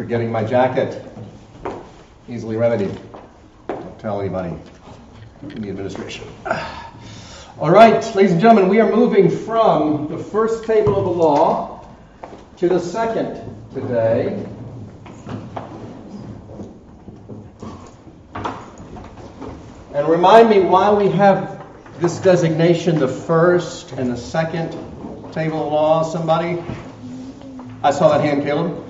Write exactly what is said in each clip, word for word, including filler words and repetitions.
forgetting my jacket. Easily remedied. Don't tell anybody in the administration. All right, ladies and gentlemen, we are moving from the first table of the law to the second today. And remind me why we have this designation, the first and the second table of law, somebody? I saw that hand, Caleb.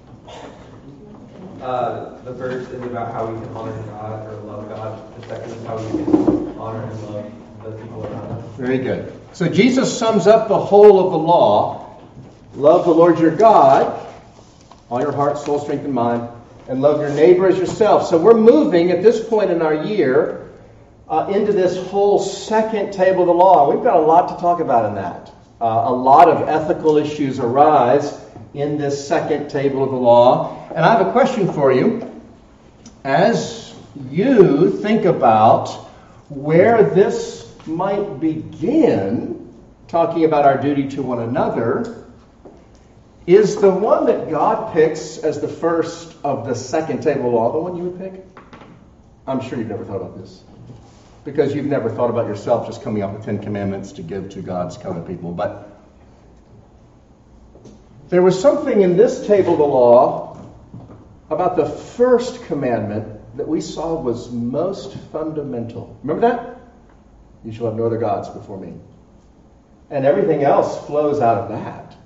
Uh, the first is about how we can honor God or love God. The second is how we can honor and love the people around us. Very good. So Jesus sums up the whole of the law. Love the Lord your God, all your heart, soul, strength, and mind, and love your neighbor as yourself. So we're moving at this point in our year uh, into this whole second table of the law. We've got a lot to talk about in that. Uh, a lot of ethical issues arise in this second table of the law. And I have a question for you. As you think about where this might begin, talking about our duty to one another, is the one that God picks as the first of the second table of law the one you would pick? I'm sure you've never thought about this, because you've never thought about yourself just coming up with Ten Commandments to give to God's covenant people. But there was something in this table of the law about the first commandment that we saw was most fundamental. Remember that? You shall have no other gods before me. And everything else flows out of that.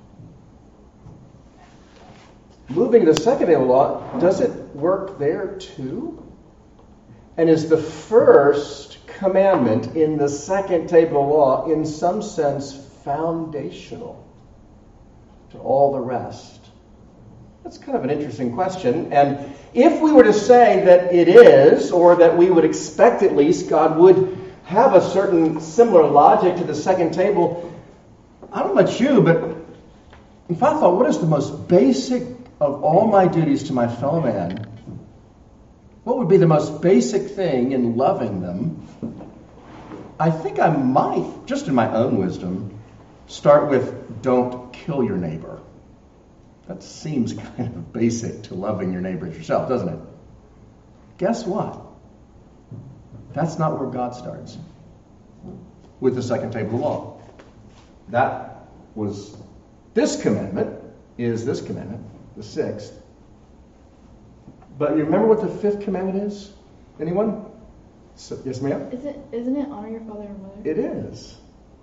Moving to the second table of the law, does it work there too? And is the first commandment in the second table of law in some sense foundational to all the rest? That's kind of an interesting question. And if we were to say that it is, or that we would expect at least God would have a certain similar logic to the second table, I don't know about you, but if I thought, what is the most basic of all my duties to my fellow man? What would be the most basic thing in loving them? I think I might, just in my own wisdom, start with don't kill your neighbor. That seems kind of basic to loving your neighbor as yourself, doesn't it? Guess what? That's not where God starts with the second table of law. That was this commandment, is this commandment, the sixth. But you remember what the fifth commandment is? Anyone? So, yes, ma'am? Isn't, isn't it honor your father and mother? It is.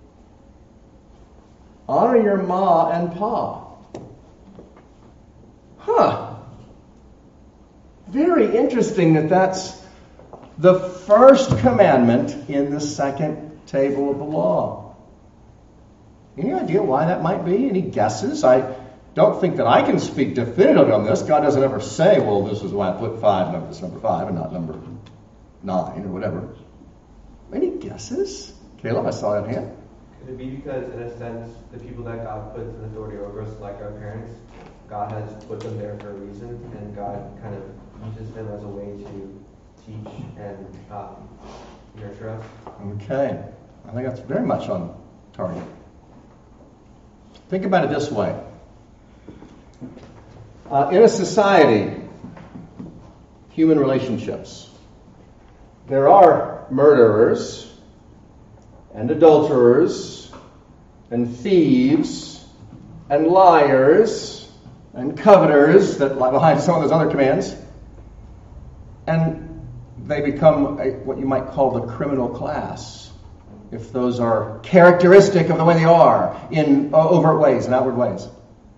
Honor your ma and pa. Huh. Very interesting that that's the first commandment in the second table of the law. Any idea why that might be? Any guesses? I don't think that I can speak definitively on this. God doesn't ever say, well, this is why I put five, number, this number five, and not number nine or whatever. Any guesses? Caleb, I saw that hand. Could it be because, in a sense, the people that God puts in authority over us, like our parents, God has put them there for a reason, and God kind of uses them as a way to teach and um, nurture us? Okay. I think that's very much on target. Think about it this way. Uh, in a society, human relationships, there are murderers and adulterers and thieves and liars and coveters that lie behind some of those other commands. And they become a, what you might call the criminal class, if those are characteristic of the way they are in overt ways and outward ways.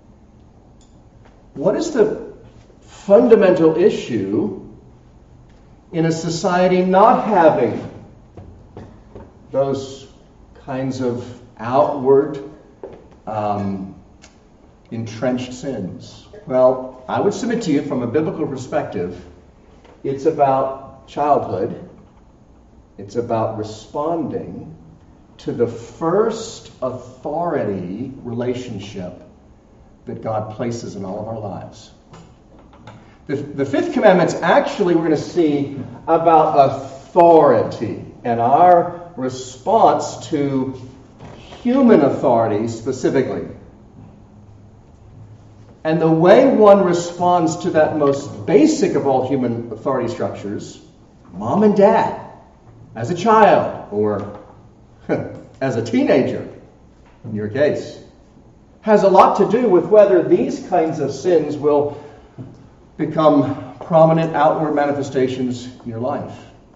What is the fundamental issue in a society not having those kinds of outward um, entrenched sins? Well, I would submit to you from a biblical perspective, it's about childhood. It's about responding to the first authority relationship that God places in all of our lives. The, the fifth commandment's actually, we're going to see, about authority and our response to human authority specifically. And the way one responds to that most basic of all human authority structures, mom and dad, as a child, or as a teenager, in your case, has a lot to do with whether these kinds of sins will become prominent outward manifestations in your life.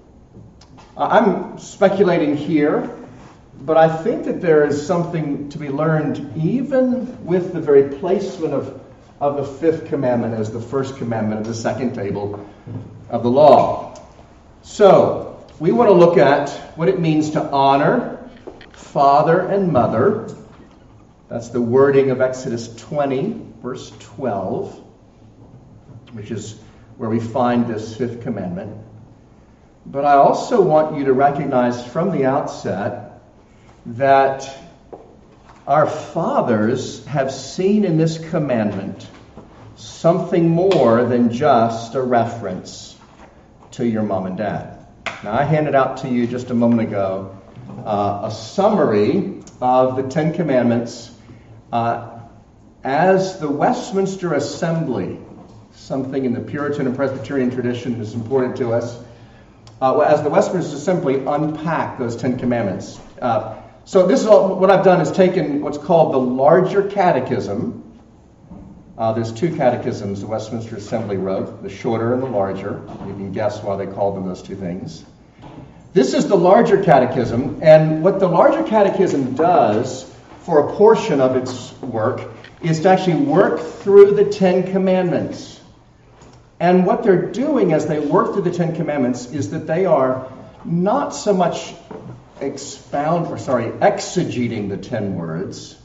I'm speculating here, but I think that there is something to be learned even with the very placement of, of the fifth commandment as the first commandment of the second table of the law. So, we want to look at what it means to honor father and mother. That's the wording of Exodus twenty, verse twelve, which is where we find this fifth commandment. But I also want you to recognize from the outset that our fathers have seen in this commandment something more than just a reference to your mom and dad. Now, I handed out to you just a moment ago uh, a summary of the Ten Commandments uh, as the Westminster Assembly, something in the Puritan and Presbyterian tradition is important to us, uh, as the Westminster Assembly unpacked those Ten Commandments. Uh, so this is all, what I've done is taken what's called the larger catechism. Uh, there's two catechisms the Westminster Assembly wrote, the shorter and the larger. You can guess why they called them those two things. This is the larger catechism, and what the larger catechism does for a portion of its work is to actually work through the Ten Commandments. And what they're doing as they work through the Ten Commandments is that they are not so much expound, or sorry, exegeting the ten words,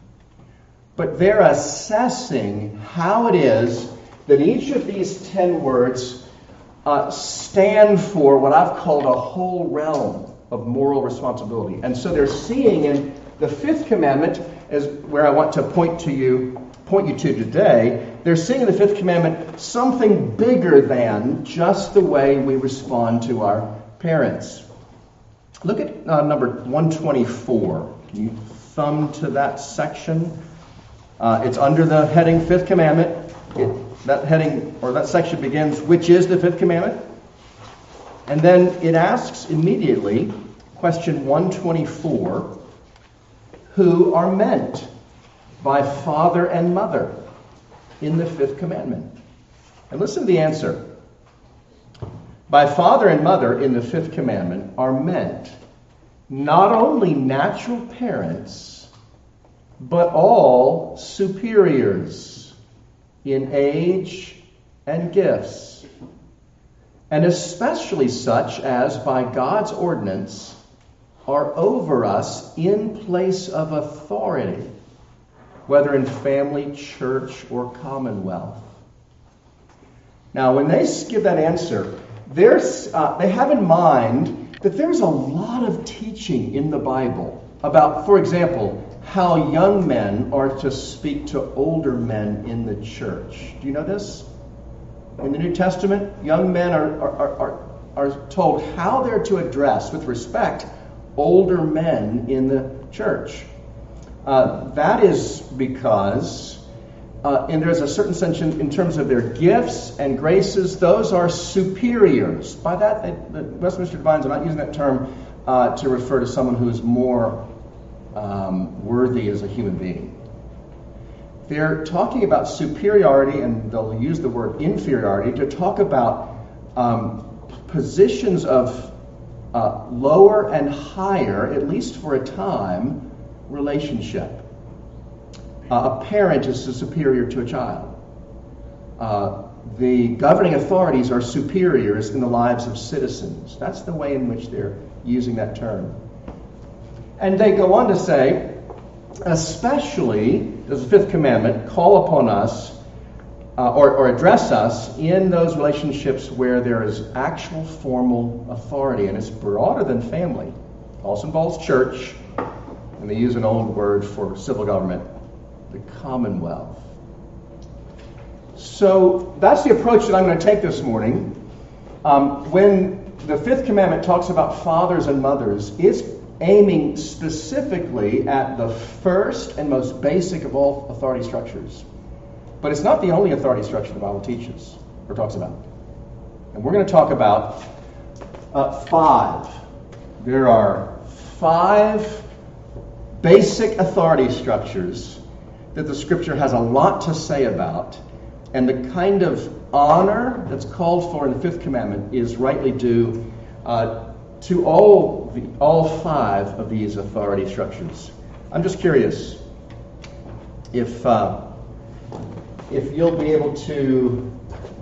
but they're assessing how it is that each of these ten words uh, stand for what I've called a whole realm of moral responsibility. And so they're seeing in the fifth commandment, as where I want to point to you, point you to today, they're seeing in the fifth commandment something bigger than just the way we respond to our parents. Look at uh, number one twenty-four. Can you thumb to that section? Uh, it's under the heading Fifth Commandment. It, that heading or that section begins, which is the fifth commandment? And then it asks immediately, question one twenty-four, who are meant by father and mother in the fifth commandment? And listen to the answer. By father and mother in the fifth commandment are meant not only natural parents, but all superiors in age and gifts, and especially such as by God's ordinance are over us in place of authority, whether in family, church, or commonwealth. Now, when they give that answer, there's, uh, they have in mind that there's a lot of teaching in the Bible about, for example, how young men are to speak to older men in the church. Do you know this? In the New Testament, young men are, are, are, are told how they're to address, with respect, older men in the church. Uh, that is because, uh, and there's a certain sense in, in terms of their gifts and graces, those are superiors. By that, they, the Westminster Divines are not using that term uh, to refer to someone who is more um, worthy as a human being. They're talking about superiority, and they'll use the word inferiority to talk about um, positions of uh, lower and higher, at least for a time, relationship. Uh, a parent is a superior to a child. Uh, the governing authorities are superiors in the lives of citizens. That's the way in which they're using that term. And they go on to say, especially, does the fifth commandment call upon us uh, or, or address us in those relationships where there is actual formal authority, and it's broader than family. It also involves church, and they use an old word for civil government, the commonwealth. So that's the approach that I'm going to take this morning. Um, when the fifth commandment talks about fathers and mothers, it's aiming specifically at the first and most basic of all authority structures. But it's not the only authority structure the Bible teaches or talks about. And we're going to talk about uh, five. There are five basic authority structures that the Scripture has a lot to say about, and the kind of honor that's called for in the fifth commandment is rightly due uh, to all the, all five of these authority structures. I'm just curious if uh, if you'll be able to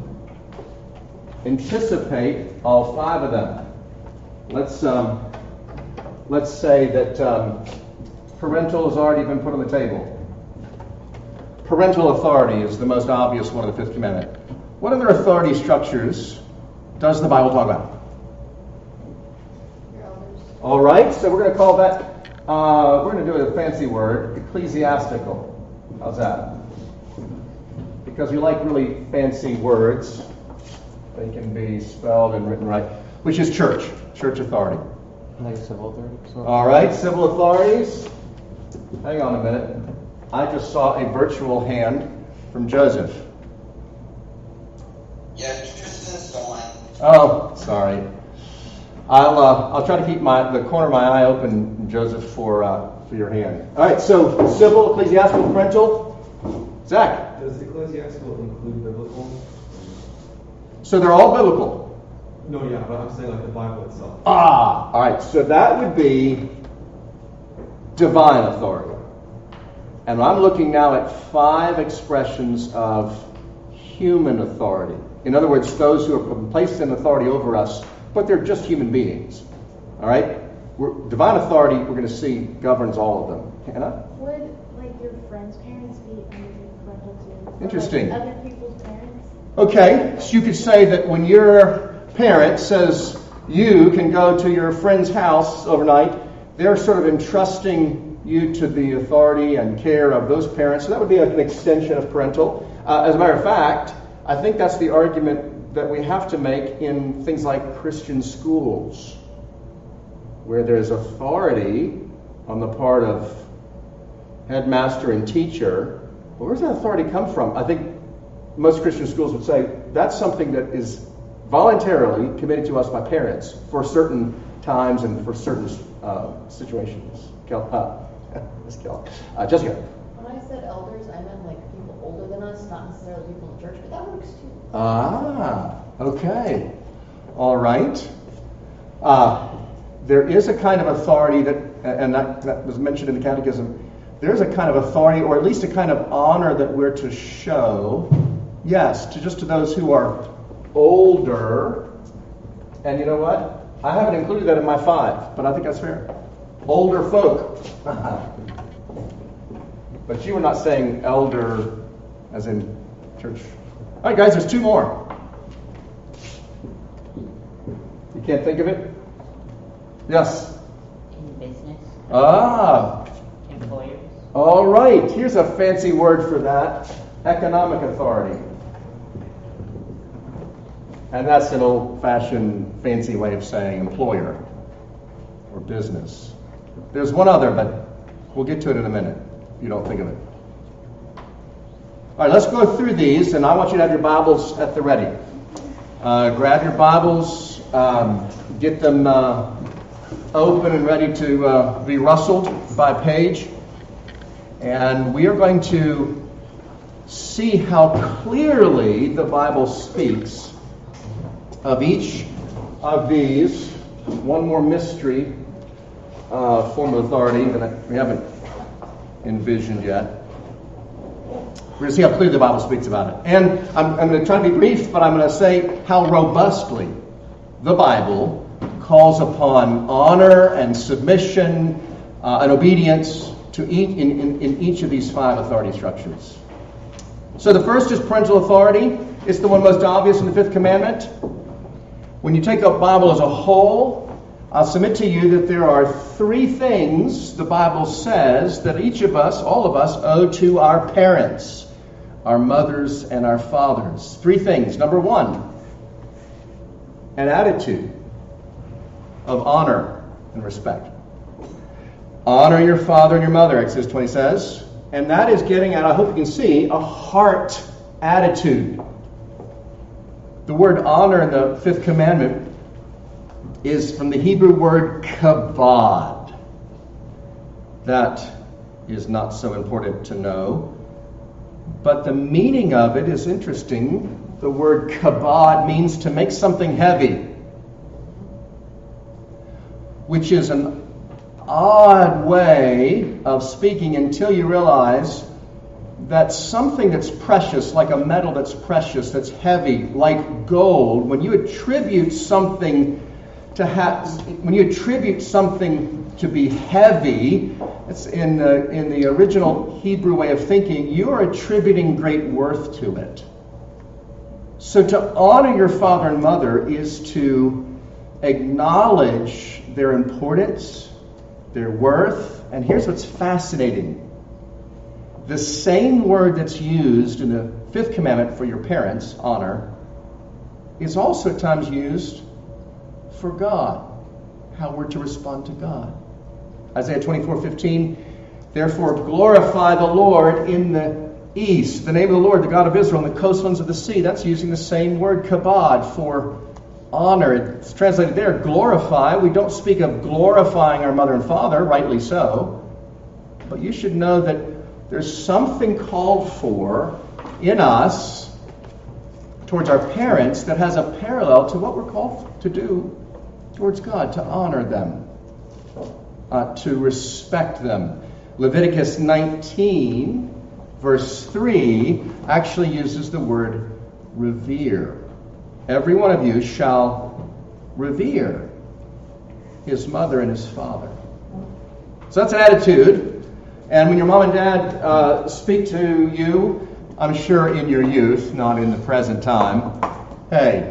anticipate all five of them. Let's um, let's say that um, parental has already been put on the table. Parental authority is the most obvious one of the fifth commandment. What other authority structures does the Bible talk about? Your elders. All right, so we're going to call that, uh, we're going to do a fancy word, ecclesiastical. How's that? Because we like really fancy words. They can be spelled and written right, which is church, church authority. Like civil authority? All right, civil authorities. Hang on a minute. I just saw a virtual hand from Joseph. Yes, Tristan's the one. Oh, sorry. I'll uh, I'll try to keep my the corner of my eye open, Joseph, for uh, for your hand. All right, so civil, ecclesiastical, parental. Zach. Does ecclesiastical include biblical? So they're all biblical. No, yeah, but I'm saying like the Bible itself. Ah, all right. So that would be divine authority. And I'm looking now at five expressions of human authority. In other words, those who have been placed in authority over us, but they're just human beings. All right? We're, divine authority, we're going to see, governs all of them. Hannah? Would like your friend's parents be under parental too? Or, Interesting. Like, other people's parents? Okay, so you could say that when your parent says you can go to your friend's house overnight, they're sort of entrusting you to the authority and care of those parents. So that would be an extension of parental. Uh, as a matter of fact, I think that's the argument that we have to make in things like Christian schools, where there's authority on the part of headmaster and teacher. Well, where does that authority come from? I think most Christian schools would say that's something that is voluntarily committed to us by parents for certain times and for certain uh, situations. Kel, uh, Miss Kel. Uh, Jessica. When I said elders, I meant like people older than us, not necessarily people in church, but that works too. Ah, okay. All right. Uh, there is a kind of authority that, and that, that was mentioned in the Catechism, there's a kind of authority, or at least a kind of honor that we're to show, yes, to just to those who are older. And you know what? I haven't included that in my five, but I think that's fair. Older folk. But you were not saying elder as in church. All right, guys, there's two more. You can't think of it? Yes? In business, Ah, employers, all right. Here's a fancy word for that. Economic authority. And that's an old-fashioned fancy way of saying employer or business. There's one other, but we'll get to it in a minute if you don't think of it. All right, let's go through these, and I want you to have your Bibles at the ready. Uh, grab your Bibles, um, get them uh, open and ready to uh, be rustled by page. And we are going to see how clearly the Bible speaks of each of these. One more mystery uh, form of authority that we haven't envisioned yet. We're going to see how clearly the Bible speaks about it. And I'm, I'm going to try to be brief, but I'm going to say how robustly the Bible calls upon honor and submission uh, and obedience to each, in, in, in each of these five authority structures. So the first is parental authority. It's the one most obvious in the fifth commandment. When you take the Bible as a whole, I'll submit to you that there are three things the Bible says that each of us, all of us, owe to our parents, our mothers and our fathers. Three things. Number one, an attitude of honor and respect. Honor your father and your mother, Exodus twenty says. And that is getting at, I hope you can see, a heart attitude. The word honor in the fifth commandment is from the Hebrew word kabod. That is not so important to know. But the meaning of it is interesting. The word kabod means to make something heavy, which is an odd way of speaking until you realize that something that's precious, like a metal that's precious, that's heavy, like gold, when you attribute something to have, when you attribute something to be heavy, it's in the in the original Hebrew way of thinking, you are attributing great worth to it. So to honor your father and mother is to acknowledge their importance, their worth. And here's what's fascinating. The same word that's used in the fifth commandment for your parents, honor, is also at times used for God, how we're to respond to God. Isaiah twenty-four fifteen, therefore glorify the Lord in the east, the name of the Lord, the God of Israel, in the coastlands of the sea. That's using the same word, kabod, for honor. It's translated there, glorify. We don't speak of glorifying our mother and father, rightly so. But you should know that there's something called for in us towards our parents that has a parallel to what we're called to do towards God, to honor them, uh, to respect them. Leviticus nineteen, verse three, actually uses the word revere. Every one of you shall revere his mother and his father. So that's an attitude. And when your mom and dad uh, speak to you, I'm sure in your youth, not in the present time, hey,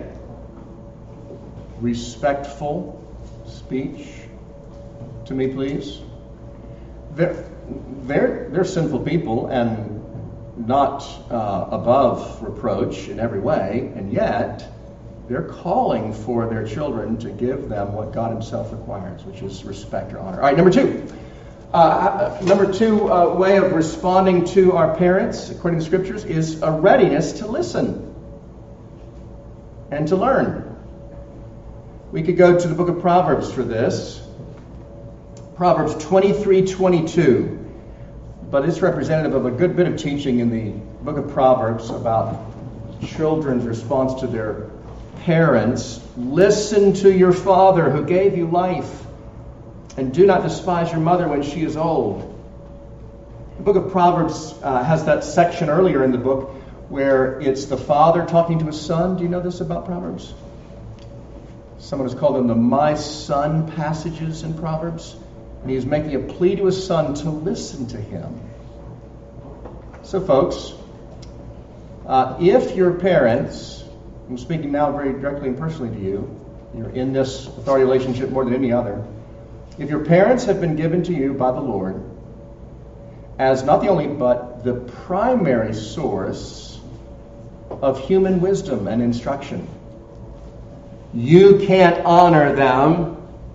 respectful speech to me, please. They're, they're, they're sinful people and not uh, above reproach in every way, and yet they're calling for their children to give them what God himself requires, which is respect or honor. All right, number two. Uh, number two uh, way of responding to our parents, according to the Scriptures, is a readiness to listen and to learn. We could go to the book of Proverbs for this. Proverbs twenty-three twenty-two. But it's representative of a good bit of teaching in the book of Proverbs about children's response to their parents. Listen to your father who gave you life, and do not despise your mother when she is old. The book of Proverbs uh, has that section earlier in the book where it's the father talking to his son. Do you know this about Proverbs? Someone has called them the my son passages in Proverbs. And he's making a plea to his son to listen to him. So folks, uh, if your parents, I'm speaking now very directly and personally to you, you're in this authority relationship more than any other. If your parents have been given to you by the Lord as not the only but the primary source of human wisdom and instruction, you can't honor them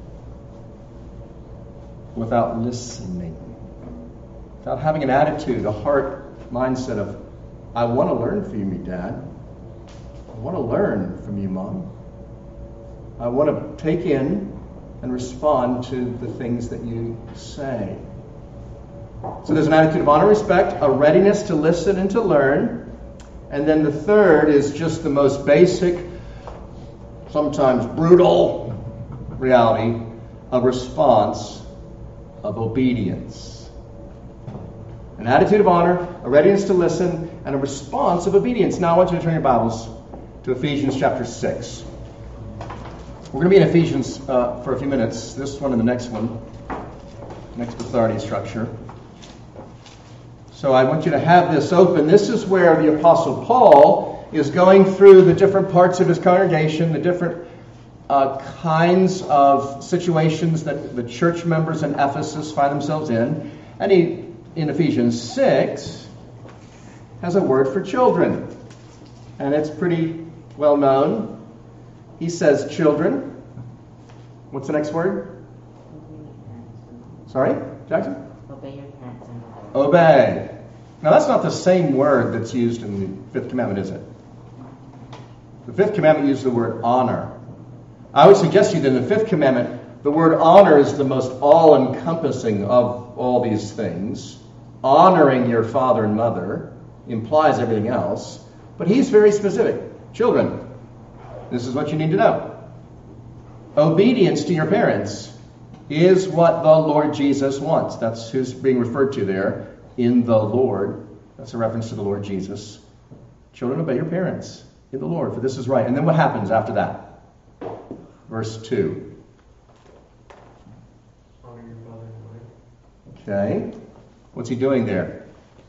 without listening, without having an attitude, a heart mindset of, I want to learn from you, Dad. I want to learn from you, Mom. I want to take in and respond to the things that you say. So there's an attitude of honor, respect, a readiness to listen and to learn. And then the third is just the most basic, sometimes brutal reality, a response of obedience. An attitude of honor, a readiness to listen, and a response of obedience. Now I want you to turn your Bibles to Ephesians chapter six. We're going to be in Ephesians uh, for a few minutes, this one and the next one, next authority structure. So I want you to have this open. This is where the Apostle Paul is going through the different parts of his congregation, the different uh, kinds of situations that the church members in Ephesus find themselves in. And he, in Ephesians six, has a word for children. And it's pretty well known. He says, children. What's the next word? Sorry, Jackson? Obey your parents and Obey. Now, that's not the same word that's used in the fifth commandment, is it? The fifth commandment uses the word honor. I would suggest to you that in the fifth commandment, the word honor is the most all-encompassing of all these things. Honoring your father and mother implies everything else, but he's very specific. Children, this is what you need to know. Obedience to your parents is what the Lord Jesus wants. That's who's being referred to there, in the Lord. That's a reference to the Lord Jesus. Children, obey your parents in the Lord, for this is right. And then what happens after that? Verse two. Honor your father and mother. Okay. What's he doing there?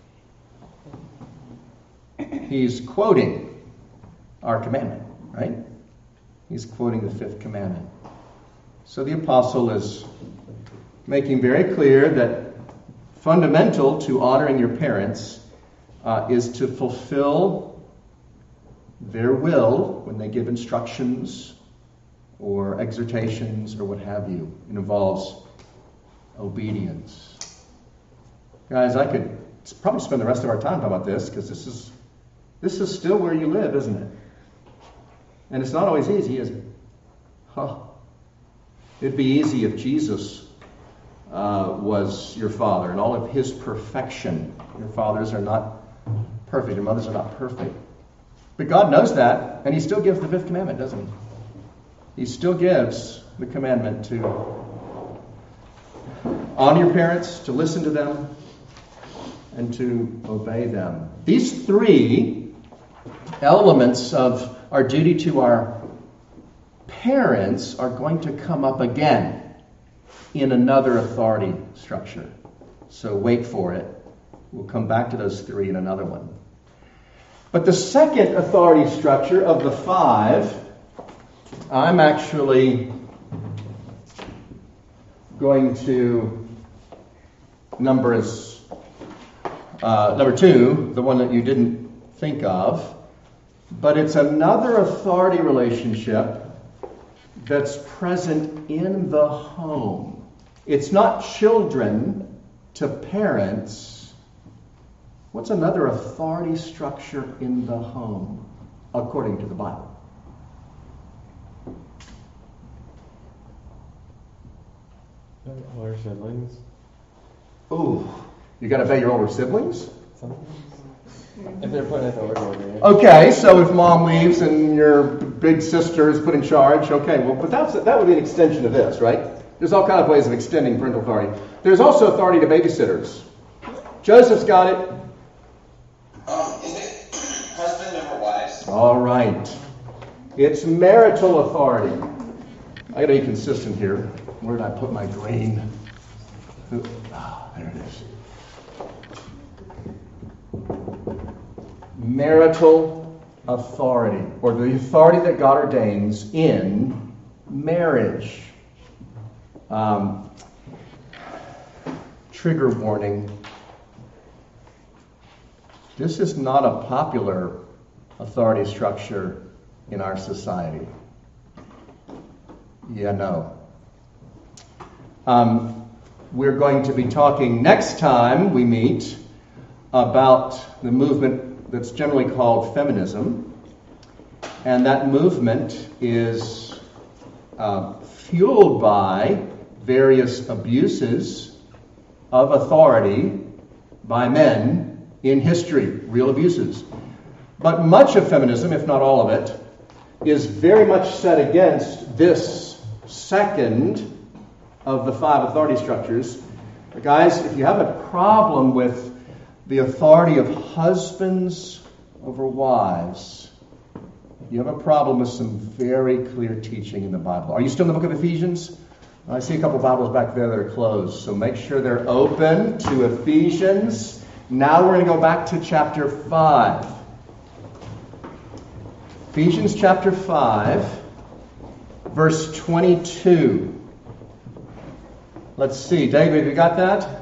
He's quoting our commandment, right? He's quoting the fifth commandment. So the apostle is making very clear that fundamental to honoring your parents uh, is to fulfill their will when they give instructions or exhortations or what have you. It involves obedience. Guys, I could probably spend the rest of our time talking about this because this is this is still where you live, isn't it? And it's not always easy, is it? Huh. It'd be easy if Jesus uh, was your father and all of his perfection. Your fathers are not perfect, your mothers are not perfect. But God knows that, and he still gives the fifth commandment, doesn't he? He still gives the commandment to honor your parents, to listen to them, and to obey them. These three elements of our duty to our parents are going to come up again in another authority structure. So wait for it. We'll come back to those three in another one. But the second authority structure of the five, I'm actually going to number as uh, number two, the one that you didn't think of. But it's another authority relationship that's present in the home. It's not children to parents. What's another authority structure in the home, according to the Bible? Older siblings. Ooh, you got to obey your older siblings? Sometimes. If they're put in authority over you. Okay, so if mom leaves and your big sister is put in charge, okay, well, but that's that would be an extension of this, right? There's all kinds of ways of extending parental authority. There's also authority to babysitters. Joseph's got it. Um, is it husband over wives? All right. It's marital authority. I got to be consistent here. Where did I put my green? Ah, there it is. Marital authority, or the authority that God ordains in marriage. Um, trigger warning. This is not a popular authority structure in our society. Yeah, no. Um, we're going to be talking next time we meet about the movement that's generally called feminism. And that movement is uh, fueled by various abuses of authority by men in history, real abuses. But much of feminism, if not all of it, is very much set against this second of the five authority structures. But guys, if you have a problem with the authority of husbands over wives, you have a problem with some very clear teaching in the Bible. Are you still in the book of Ephesians? I see a couple Bibles back there that are closed, so make sure they're open to Ephesians. Now we're going to go back to chapter five. Ephesians chapter five, verse twenty-two. Let's see. David, have you got that?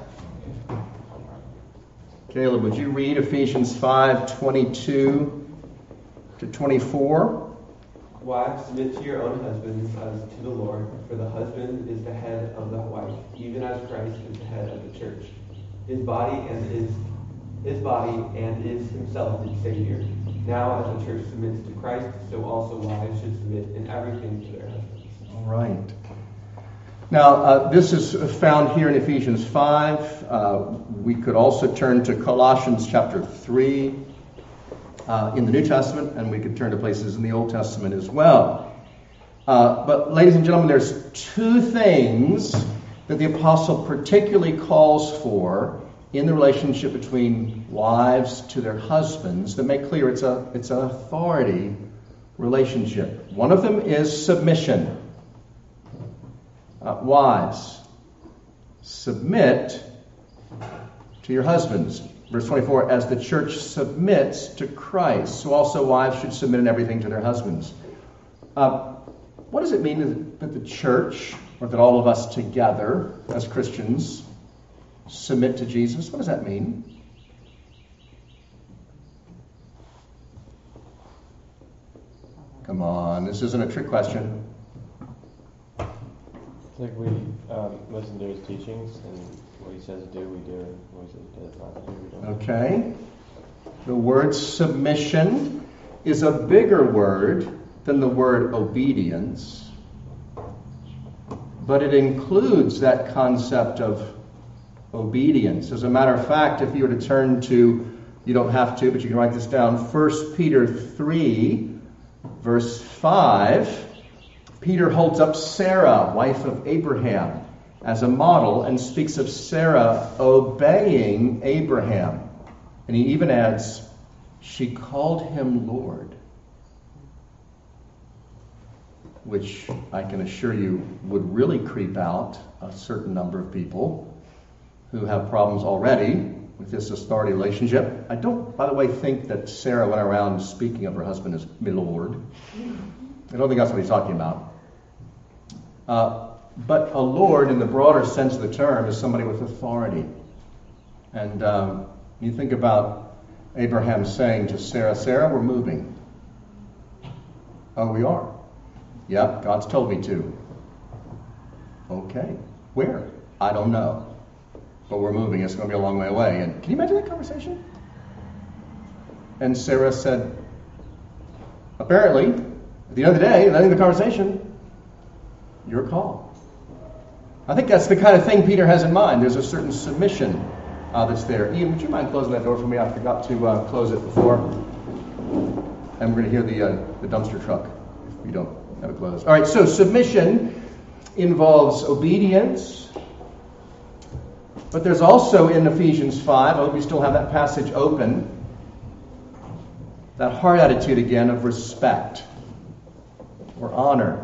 Caleb, would you read Ephesians five, twenty-two to twenty-four? Wives, submit to your own husbands as to the Lord, for the husband is the head of the wife, even as Christ is the head of the church, his body, and is his body and is himself its Savior. Now, as the church submits to Christ, so also wives should submit in everything to their husbands. All right. Now, uh, this is found here in Ephesians five. Uh, we could also turn to Colossians chapter three uh, in the New Testament, and we could turn to places in the Old Testament as well. Uh, but, ladies and gentlemen, there's two things that the apostle particularly calls for in the relationship between wives to their husbands that make clear it's a it's an authority relationship. One of them is submission. Uh, wives, submit to your husbands. Verse twenty-four, as the church submits to Christ, so also wives should submit in everything to their husbands. Uh, what does it mean that the church, or that all of us together as Christians, submit to Jesus? What does that mean? Come on, this isn't a trick question. It's like we um, listen to his teachings, and what he says do, we do, and what he says not to do, we don't. Okay. The word submission is a bigger word than the word obedience, but it includes that concept of obedience. As a matter of fact, if you were to turn to, you don't have to, but you can write this down, First Peter three, verse five, Peter holds up Sarah, wife of Abraham, as a model and speaks of Sarah obeying Abraham. And he even adds, she called him Lord, which I can assure you would really creep out a certain number of people who have problems already with this authority relationship. I don't, by the way, think that Sarah went around speaking of her husband as my Lord. I don't think that's what he's talking about. Uh, but a Lord, in the broader sense of the term, is somebody with authority. And um, you think about Abraham saying to Sarah, Sarah, we're moving. Oh, we are? Yep, God's told me to. Okay. Where? I don't know. But we're moving. It's going to be a long way away. And can you imagine that conversation? And Sarah said, apparently, at the end of the day, at the end of the conversation, your call. I think that's the kind of thing Peter has in mind. There's a certain submission uh, that's there. Ian, would you mind closing that door for me? I forgot to uh, close it before. And we're going to hear the, uh, the dumpster truck if we don't have it closed. All right, so submission involves obedience. But there's also in Ephesians five, I hope you still have that passage open, that heart attitude again of respect or honor.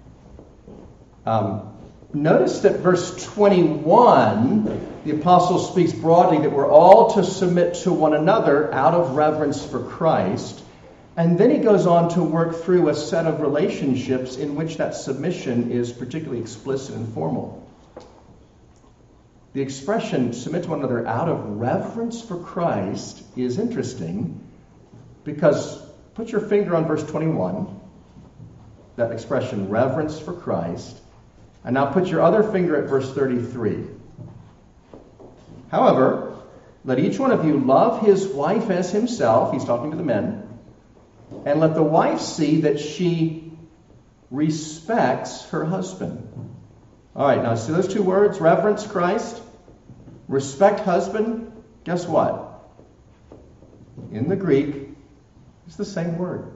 Um, notice that verse twenty-one, the apostle speaks broadly that we're all to submit to one another out of reverence for Christ. And then he goes on to work through a set of relationships in which that submission is particularly explicit and formal. The expression submit to one another out of reverence for Christ is interesting because put your finger on verse twenty-one, that expression reverence for Christ, and now put your other finger at verse thirty-three. However, let each one of you love his wife as himself, he's talking to the men, and let the wife see that she respects her husband. All right, now see those two words, reverence Christ, respect husband. Guess what? In the Greek, it's the same word.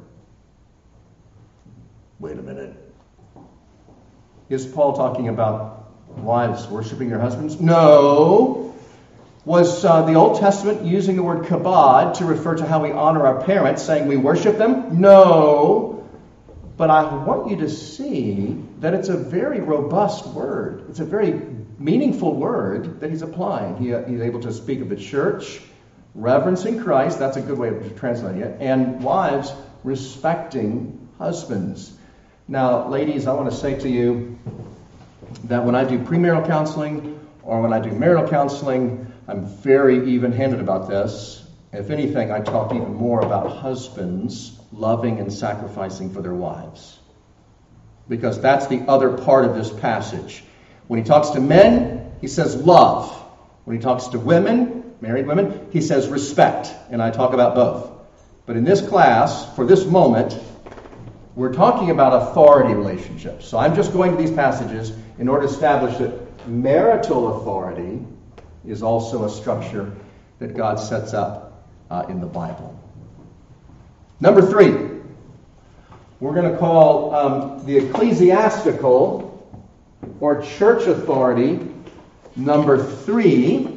Wait a minute. Is Paul talking about wives worshiping their husbands? No. Was uh, the Old Testament using the word kabod to refer to how we honor our parents, saying we worship them? No. But I want you to see that it's a very robust word. It's a very meaningful word that he's applying. He, uh, he's able to speak of the church, reverencing Christ, that's a good way of translating it, and wives respecting husbands. Now, ladies, I want to say to you that when I do premarital counseling or when I do marital counseling, I'm very even-handed about this. If anything, I talk even more about husbands loving and sacrificing for their wives. Because that's the other part of this passage. When he talks to men, he says love. When he talks to women, married women, he says respect, and I talk about both. But in this class, for this moment, we're talking about authority relationships. So I'm just going to these passages in order to establish that marital authority is also a structure that God sets up uh, in the Bible. Number three, we're going to call um, the ecclesiastical or church authority number three.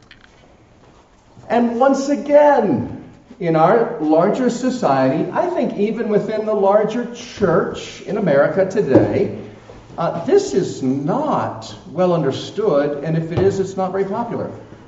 And once again, in our larger society, I think even within the larger church in America today, uh, this is not well understood, and if it is, it's not very popular.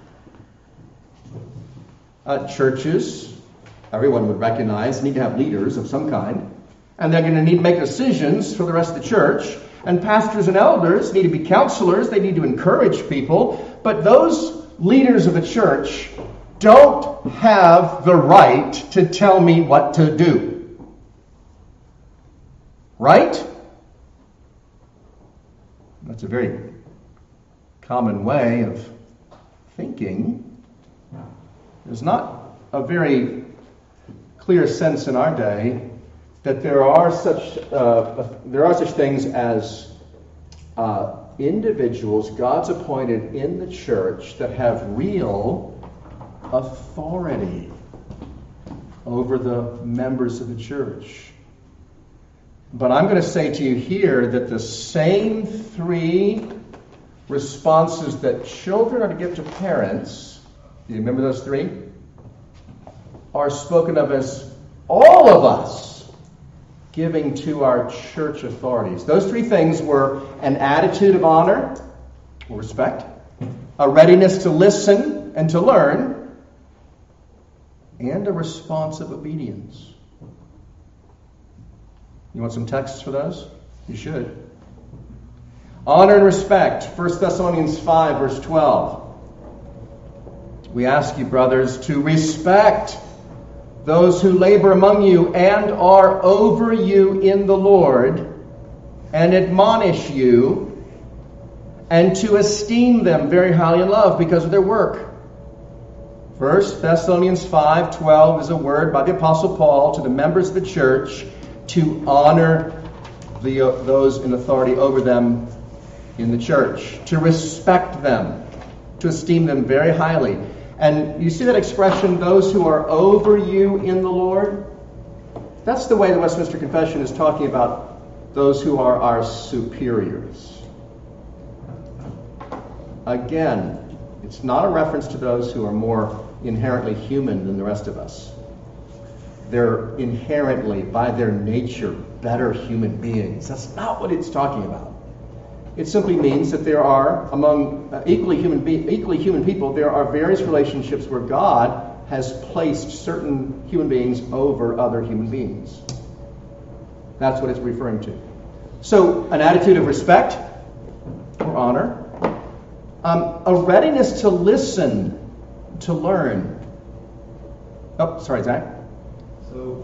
Uh, churches, everyone would recognize, need to have leaders of some kind, and they're going to need to make decisions for the rest of the church. And pastors and elders need to be counselors. They need to encourage people. But those leaders of the church don't have the right to tell me what to do. Right? That's a very common way of thinking. There's not a very clear sense in our day that there are such uh, there are such things as uh, individuals God's appointed in the church that have real authority over the members of the church. But I'm going to say to you here that the same three responses that children are to give to parents, do you remember those three? Are spoken of as all of us giving to our church authorities. Those three things were an attitude of honor or respect, a readiness to listen and to learn, and a response of obedience. You want some texts for those? You should. Honor and respect. First Thessalonians five, verse twelve. We ask you, brothers, to respect those who labor among you and are over you in the Lord, and admonish you, and to esteem them very highly in love because of their work. First Thessalonians five twelve is a word by the Apostle Paul to the members of the church to honor the, uh, those in authority over them in the church, to respect them, to esteem them very highly. And you see that expression, those who are over you in the Lord? That's the way the Westminster Confession is talking about those who are our superiors. Again, it's not a reference to those who are more inherently human than the rest of us. They're inherently, by their nature, better human beings. That's not what it's talking about. It simply means that there are, among uh, equally human be- equally human people, there are various relationships where God has placed certain human beings over other human beings. That's what it's referring to. So, an attitude of respect or honor, um, a readiness to listen, to learn. Oh, sorry, Zach. So,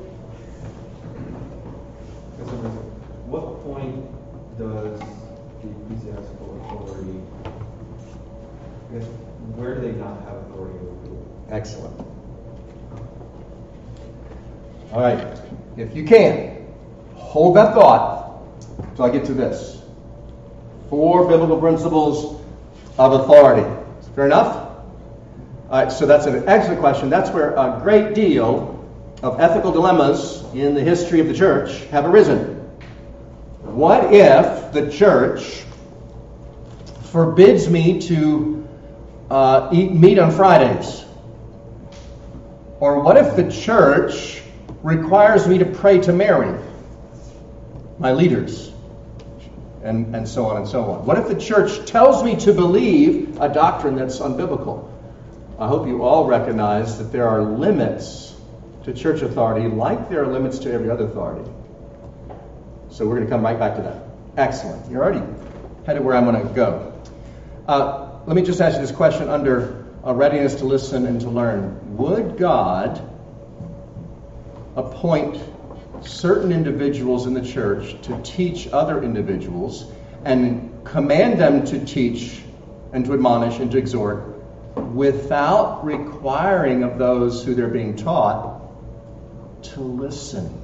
what point does the ecclesiastical authority, I guess, where do they not have authority over people? Excellent. All right. If you can, hold that thought until I get to this. Four biblical principles of authority. Fair enough? All right, so that's an excellent question. That's where a great deal of ethical dilemmas in the history of the church have arisen. What if the church forbids me to uh, eat meat on Fridays? Or what if the church requires me to pray to Mary, my leaders, and, and so on and so on? What if the church tells me to believe a doctrine that's unbiblical? I hope you all recognize that there are limits to church authority like there are limits to every other authority. So we're going to come right back to that. Excellent. You're already headed where I'm going to go. Uh, let me just ask you this question under a readiness to listen and to learn. Would God appoint certain individuals in the church to teach other individuals and command them to teach and to admonish and to exhort without requiring of those who they're being taught to listen,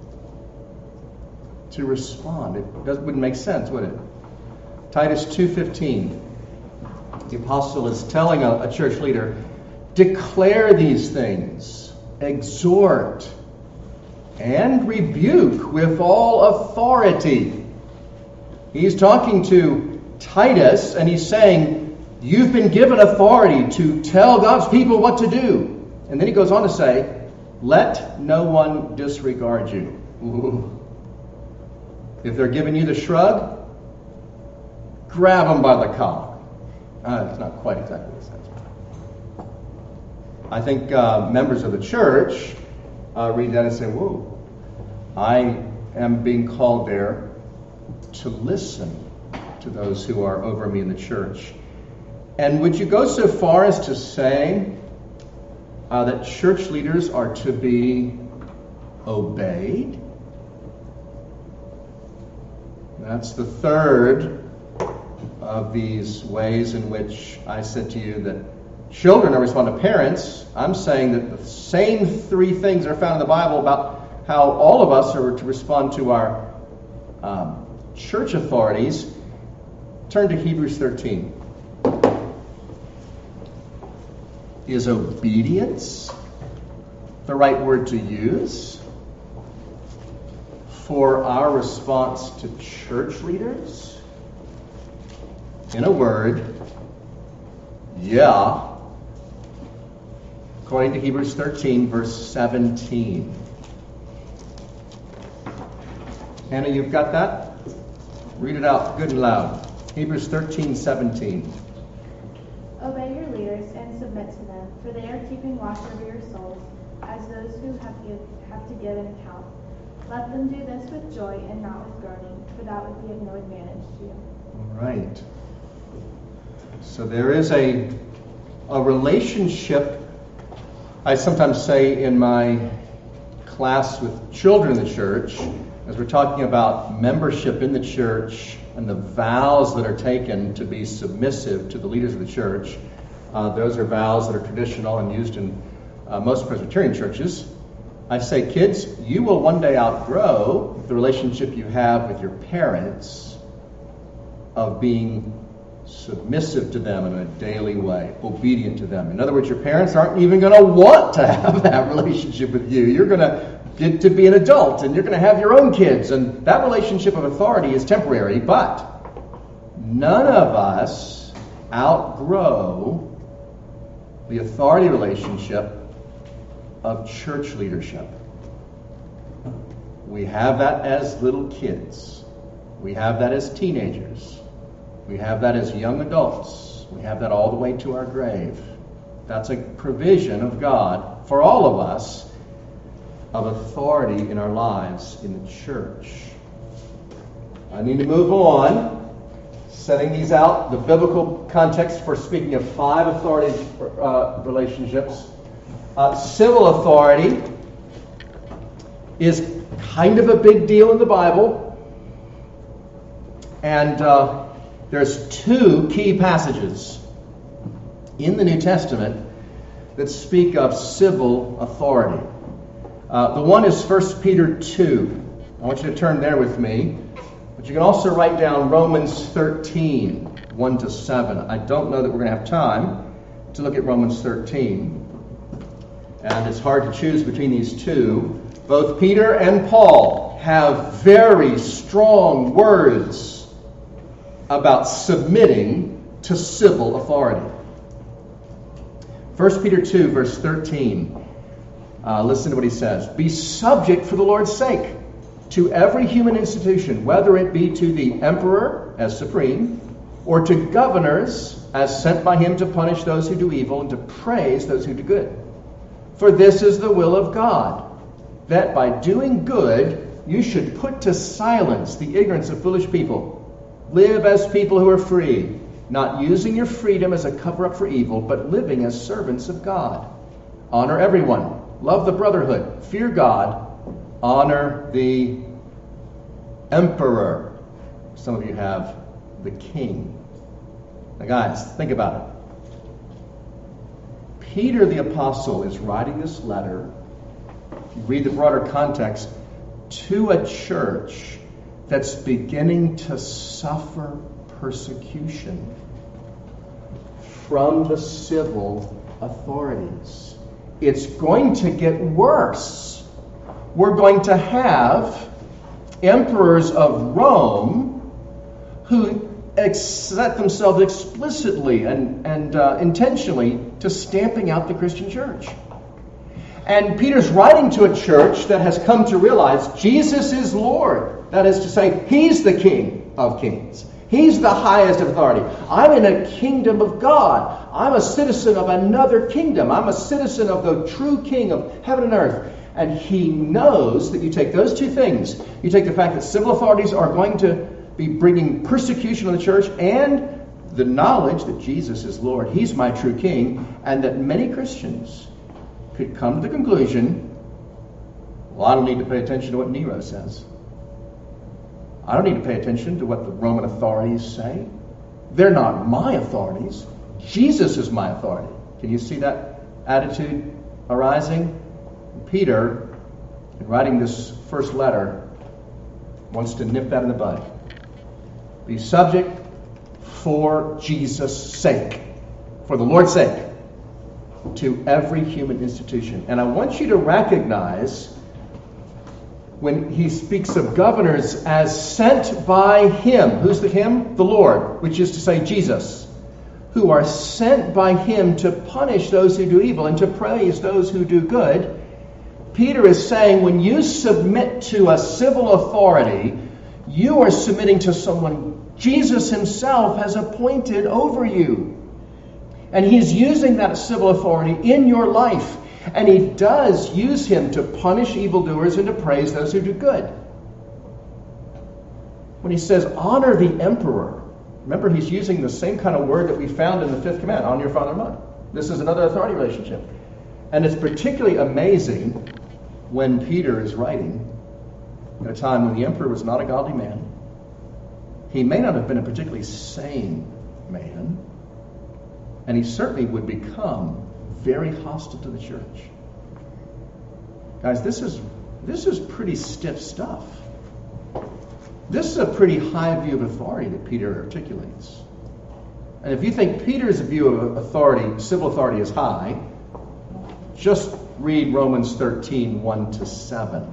to respond. It doesn't, wouldn't make sense, would it? Titus two fifteen. The apostle is telling a, a church leader, declare these things, exhort, and rebuke with all authority. He's talking to Titus, and he's saying, you've been given authority to tell God's people what to do. And then he goes on to say, let no one disregard you. Ooh. If they're giving you the shrug, grab them by the collar. Uh, it's not quite exactly the same. I think uh, members of the church uh, read that and say, whoa, I am being called there to listen to those who are over me in the church. And would you go so far as to say uh, that church leaders are to be obeyed? That's the third of these ways in which I said to you that children are respond to parents. I'm saying that the same three things are found in the Bible about how all of us are to respond to our um, church authorities. Turn to Hebrews thirteen. Is obedience the right word to use for our response to church leaders? In a word, yeah. According to Hebrews thirteen, verse seventeen. Hannah, you've got that? Read it out good and loud. Hebrews thirteen, seventeen. Obey your leaders and submit to them, for they are keeping watch over your souls, as those who have, give, have to give an account. Let them do this with joy and not with groaning, for that would be of no advantage to you. All right. So there is a, a relationship, I sometimes say in my class with children in the church, as we're talking about membership in the church and the vows that are taken to be submissive to the leaders of the church. Uh, those are vows that are traditional and used in uh, most Presbyterian churches. I say, kids, you will one day outgrow the relationship you have with your parents of being submissive to them in a daily way, obedient to them. In other words, your parents aren't even going to want to have that relationship with you. You're going to get to be an adult, and you're going to have your own kids, and that relationship of authority is temporary, but none of us outgrow the authority relationship of church leadership. We have that as little kids. We have that as teenagers. We have that as young adults. We have that all the way to our grave. That's a provision of God for all of us of authority in our lives in the church. I need to move on. Setting these out, the biblical context for speaking of five authority uh, relationships. Uh, civil authority is kind of a big deal in the Bible. And uh, there's two key passages in the New Testament that speak of civil authority. Uh, the one is First Peter two. I want you to turn there with me. But you can also write down Romans thirteen, one to seven. I don't know that we're going to have time to look at Romans thirteen. And it's hard to choose between these two. Both Peter and Paul have very strong words about submitting to civil authority. First Peter two, verse thirteen. Uh, listen to what he says. Be subject for the Lord's sake to every human institution, whether it be to the emperor as supreme, or to governors as sent by him to punish those who do evil and to praise those who do good. For this is the will of God, that by doing good you should put to silence the ignorance of foolish people. Live as people who are free, not using your freedom as a cover-up for evil, but living as servants of God. Honor everyone. Love the brotherhood. Fear God. Honor the emperor. Some of you have the king. Now guys, think about it. Peter the Apostle is writing this letter, if you read the broader context, to a church that's beginning to suffer persecution from the civil authorities. It's going to get worse. We're going to have emperors of Rome who set themselves explicitly and, and uh, intentionally to stamping out the Christian church. And Peter's writing to a church that has come to realize Jesus is Lord. That is to say, He's the King of kings. He's the highest authority. I'm in a kingdom of God. I'm a citizen of another kingdom. I'm a citizen of the true King of heaven and earth. And He knows that you take those two things. You take the fact that civil authorities are going to be bringing persecution on the church, and the knowledge that Jesus is Lord. He's my true King. And that many Christians could come to the conclusion, well, I don't need to pay attention to what Nero says. I don't need to pay attention to what the Roman authorities say. They're not my authorities. Jesus is my authority. Can you see that attitude arising? Peter, in writing this first letter, wants to nip that in the bud. Be subject for Jesus' sake, for the Lord's sake, to every human institution. And I want you to recognize when he speaks of governors as sent by Him. Who's the Him? The Lord, which is to say Jesus, who are sent by Him to punish those who do evil and to praise those who do good. Peter is saying when you submit to a civil authority, you are submitting to someone Jesus Himself has appointed over you. And He's using that civil authority in your life. And He does use Him to punish evildoers and to praise those who do good. When He says, honor the emperor, remember He's using the same kind of word that we found in the fifth command, honor your father and mother. This is another authority relationship. And it's particularly amazing when Peter is writing at a time when the emperor was not a godly man. He may not have been a particularly sane man, and he certainly would become very hostile to the church. Guys, this is this is pretty stiff stuff. This is a pretty high view of authority that Peter articulates. And if you think Peter's view of authority, civil authority, is high, just read Romans thirteen, one to seven.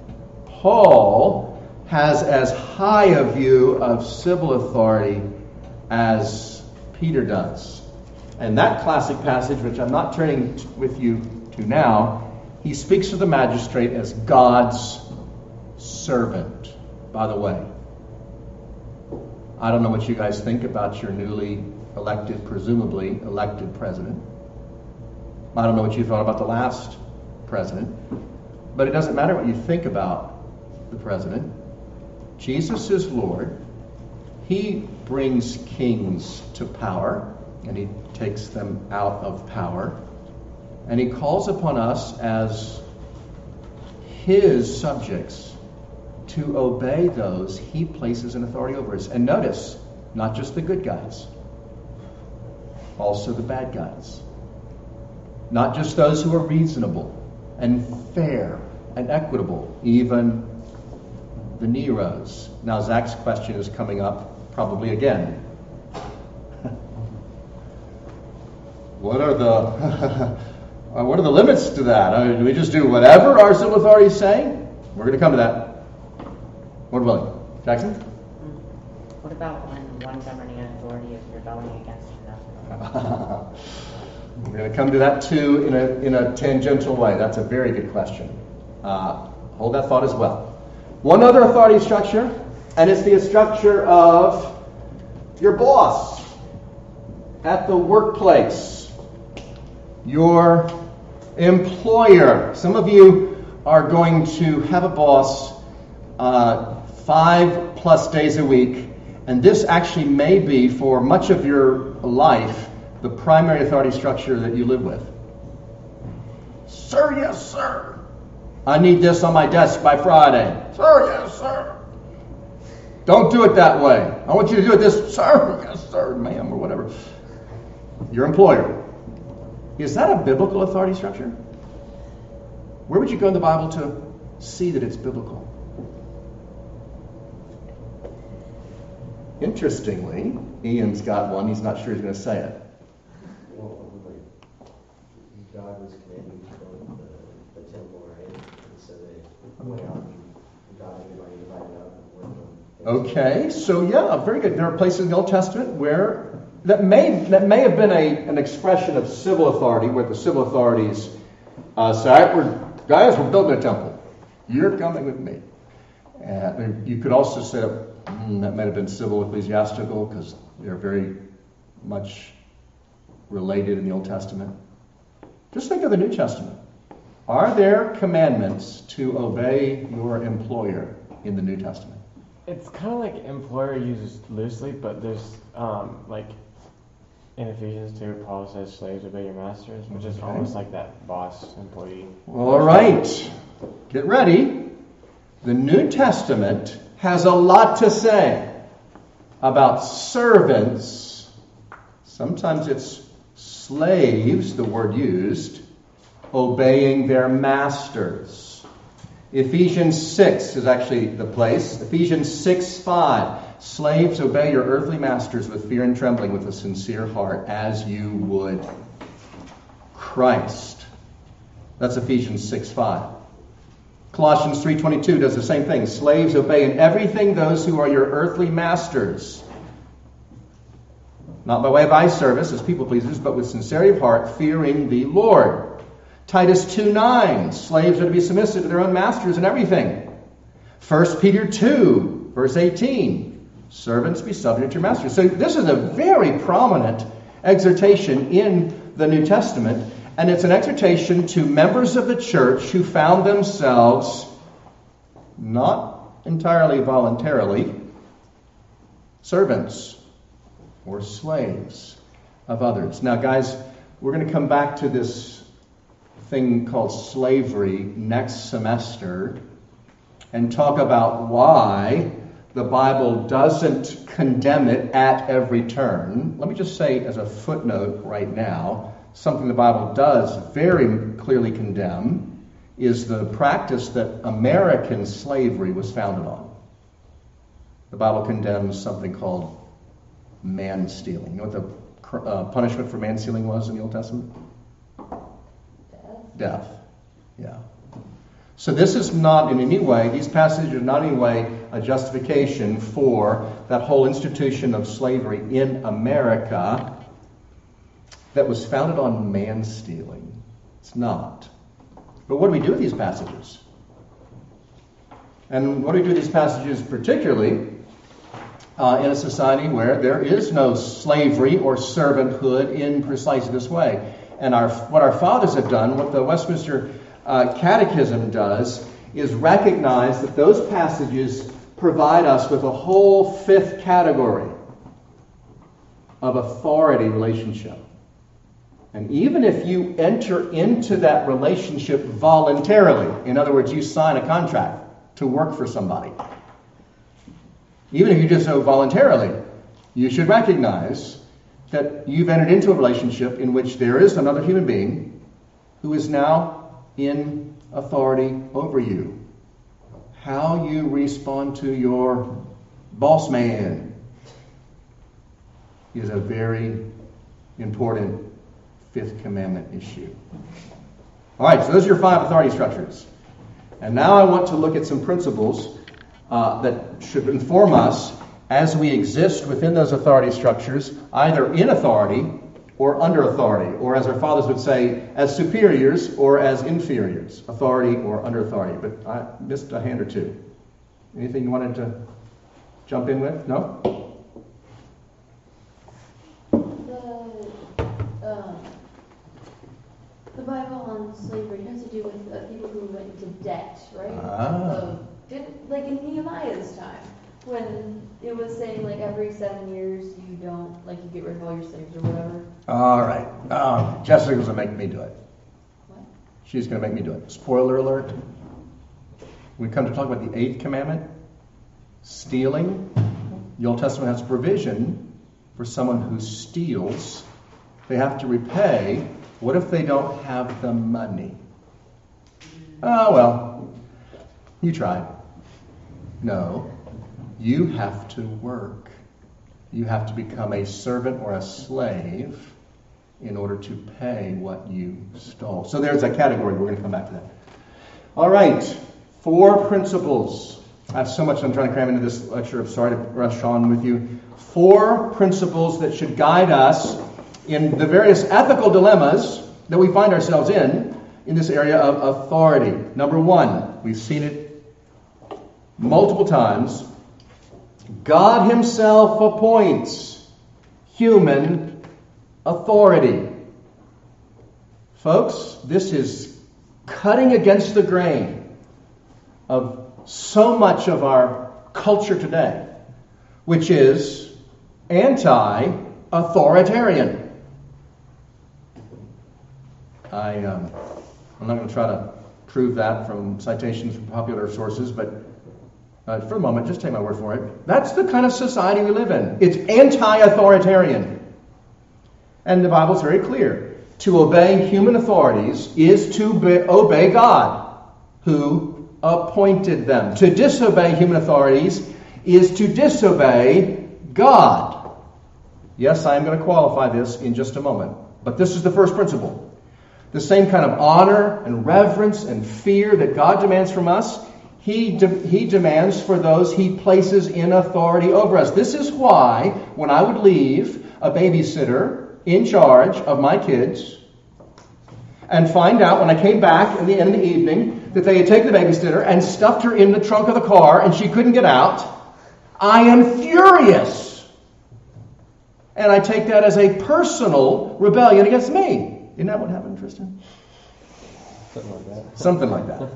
Paul has as high a view of civil authority as Peter does. And that classic passage, which I'm not turning t- with you to now, he speaks of the magistrate as God's servant. By the way, I don't know what you guys think about your newly elected, presumably elected president. I don't know what you thought about the last president. But it doesn't matter what you think about the president. Jesus is Lord. He brings kings to power, and He takes them out of power. And He calls upon us as His subjects to obey those He places in authority over us. And notice, not just the good guys, also the bad guys. Not just those who are reasonable and fair and equitable, even the Neros. Now Zach's question is coming up probably again. What are the what are the limits to that? I mean, do we just do whatever our civil authorities say? We're going to come to that. Lord willing. Jackson? What about when one governing authority is rebelling against another? We're going to come to that too in a in a tangential way. That's a very good question. Uh, hold that thought as well. One other authority structure, and it's the structure of your boss at the workplace, your employer. Some of you are going to have a boss uh, five plus days a week, and this actually may be for much of your life the primary authority structure that you live with. Sir, yes, sir. I need this on my desk by Friday. Sir, yes, sir. Don't do it that way. I want you to do it this, sir, yes, sir, ma'am, or whatever. Your employer. Is that a biblical authority structure? Where would you go in the Bible to see that it's biblical? Interestingly, Ian's got one. He's not sure he's going to say it. Well, like, God was commanding to build the, the temple, right? And so they went out and got everybody divided up and worked on things. Okay, so yeah, very good. There are places in the Old Testament where that may that may have been a an expression of civil authority, where the civil authorities uh, say, "All right, we're guys, we're building a temple. You're coming with me." And you could also say mm, that might have been civil ecclesiastical because they're very much related in the Old Testament. Just think of the New Testament. Are there commandments to obey your employer in the New Testament? It's kind of like employer uses loosely, but there's um, like in Ephesians two, Paul says slaves obey your masters, which is Okay. almost like that boss employee. Well, all right. Get ready. The New Testament has a lot to say about servants. Sometimes it's slaves, the word used, obeying their masters. Ephesians six is actually the place. Ephesians six five. Slaves, obey your earthly masters with fear and trembling, with a sincere heart, as you would Christ. That's Ephesians six five. Colossians three twenty-two does the same thing. Slaves, obey in everything those who are your earthly masters, not by way of eye service as people pleasers, but with sincerity of heart, fearing the Lord. Titus two nine, slaves are to be submissive to their own masters in everything. First Peter two, verse eighteen, servants, be subject to your masters. So this is a very prominent exhortation in the New Testament, and it's an exhortation to members of the church who found themselves not entirely voluntarily servants or slaves of others. Now, guys, we're going to come back to this thing called slavery next semester and talk about why the Bible doesn't condemn it at every turn. Let me just say as a footnote right now, something the Bible does very clearly condemn is the practice that American slavery was founded on. The Bible condemns something called man stealing. You know what the uh, punishment for man stealing was in the Old Testament? Death. Death. Yeah. So this is not in any way, these passages are not in any way a justification for that whole institution of slavery in America that was founded on man stealing. It's not. But what do we do with these passages? And what do we do with these passages particularly uh, in a society where there is no slavery or servanthood in precisely this way? And our what our fathers have done, what the Westminster uh, Catechism does, is recognize that those passages provide us with a whole fifth category of authority relationship. And even if you enter into that relationship voluntarily, in other words, you sign a contract to work for somebody, even if you do so voluntarily, you should recognize that you've entered into a relationship in which there is another human being who is now in authority over you. How you respond to your boss man is a very important fifth commandment issue. All right, so those are your five authority structures. And now I want to look at some principles uh, that should inform us as we exist within those authority structures, either in authority or under authority, or as our fathers would say, as superiors or as inferiors, authority or under authority. But I missed a hand or two. Anything you wanted to jump in with? No? The, um, the Bible on slavery has to do with uh, people who went into debt, right? Ah. Um, did, like in Nehemiah's time, when it was saying like every seven years you don't, like you get rid of all your slaves or whatever. All right. Um, Jessica's going to make me do it. What? She's going to make me do it. Spoiler alert. We come to talk about the eighth commandment, stealing. The Old Testament has provision for someone who steals. They have to repay What if they don't have the money? Oh, well, you tried. No, you have to work. You have to become a servant or a slave in order to pay what you stole. So there's a category. We're going to come back to that. All right, four principles. I have so much I'm trying to cram into this lecture. I'm sorry to rush on with you. Four principles that should guide us in the various ethical dilemmas that we find ourselves in, in this area of authority. Number one, we've seen it multiple times. God himself appoints human authority. Folks, this is cutting against the grain of so much of our culture today, which is anti-authoritarian. I, um, I'm not going to try to prove that from citations from popular sources, but uh, for a moment, just take my word for it. That's the kind of society we live in. It's anti-authoritarian. And the Bible's very clear. To obey human authorities is to be- obey God, who appointed them. To disobey human authorities is to disobey God. Yes, I am going to qualify this in just a moment. But this is the first principle. The same kind of honor and reverence and fear that God demands from us, He, de- he demands for those He places in authority over us. This is why when I would leave a babysitter in charge of my kids and find out when I came back at the end of the evening that they had taken the babysitter and stuffed her in the trunk of the car and she couldn't get out, I am furious. And I take that as a personal rebellion against me. Isn't that what happened, Tristan? Something like that. Something like that.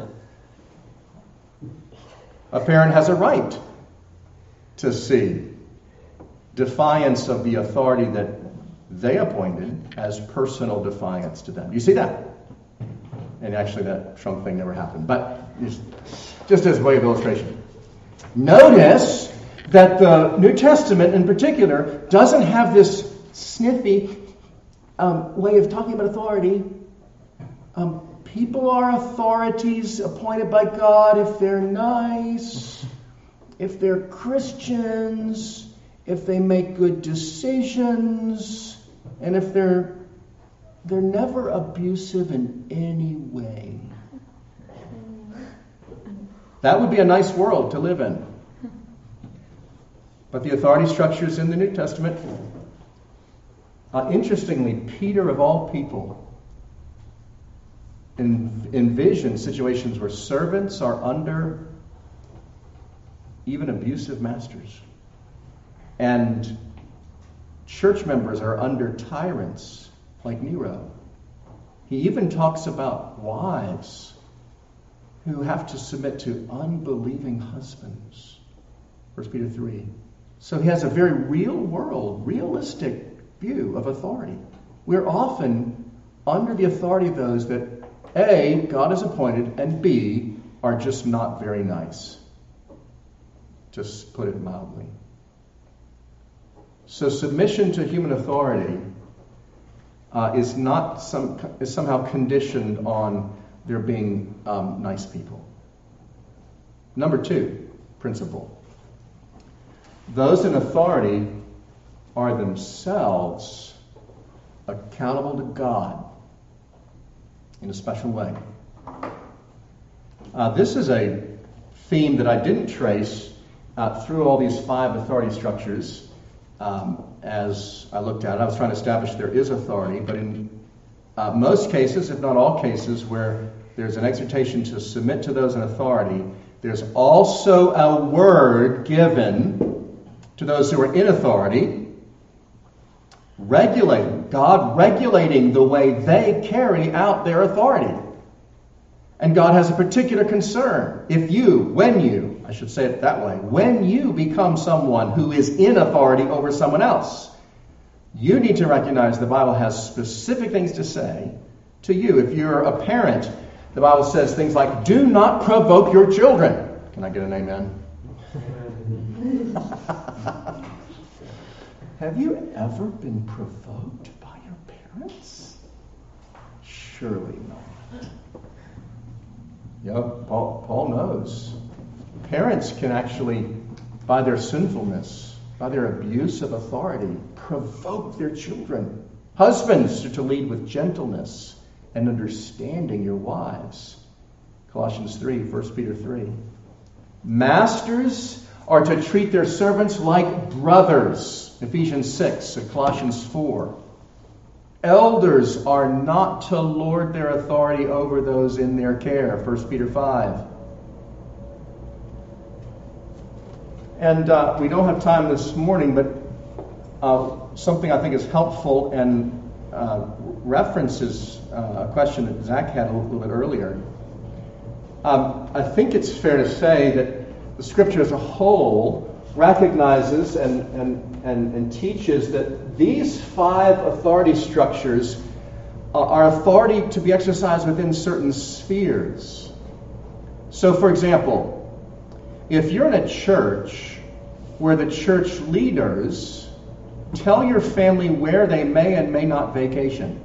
A parent has a right to see defiance of the authority that they appointed as personal defiance to them. You see that? And actually that trunk thing never happened. But just, just as a way of illustration. Notice that the New Testament in particular doesn't have this sniffy um, way of talking about authority. Um, people are authorities appointed by God if they're nice, if they're Christians, if they make good decisions, and if they're they're never abusive in any way. That would be a nice world to live in. But the authority structures in the New Testament, uh, interestingly, Peter of all people en- envisions situations where servants are under even abusive masters. And church members are under tyrants like Nero. He even talks about wives who have to submit to unbelieving husbands. First Peter three. So he has a very real world, realistic view of authority. We're often under the authority of those that A, God has appointed, and B, are just not very nice. Just put it mildly. So submission to human authority uh, is not some is somehow conditioned on there being um, nice people. Number two principle. Those in authority are themselves accountable to God in a special way. Uh, this is a theme that I didn't trace uh, through all these five authority structures. Um, as I looked at it, I was trying to establish there is authority, but in uh, most cases, if not all cases, where there's an exhortation to submit to those in authority, there's also a word given to those who are in authority, regulating, God regulating the way they carry out their authority. And God has a particular concern. If you, when you, I should say it that way, when you become someone who is in authority over someone else, you need to recognize the Bible has specific things to say to you. If you're a parent, the Bible says things like, do not provoke your children. Can I get an amen? Have you ever been provoked by your parents? Surely not. Yep, Paul, Paul knows. Parents can actually, by their sinfulness, by their abuse of authority, provoke their children. Husbands are to lead with gentleness and understanding your wives. Colossians three, First Peter three. Masters are to treat their servants like brothers. Ephesians six and Colossians four. Elders are not to lord their authority over those in their care. First Peter five. And uh, we don't have time this morning, but uh, something I think is helpful and uh, references uh, a question that Zach had a little bit earlier. Um, I think it's fair to say that the Scripture as a whole recognizes and, and, and, and teaches that these five authority structures are authority to be exercised within certain spheres. So, for example, if you're in a church where the church leaders tell your family where they may and may not vacation,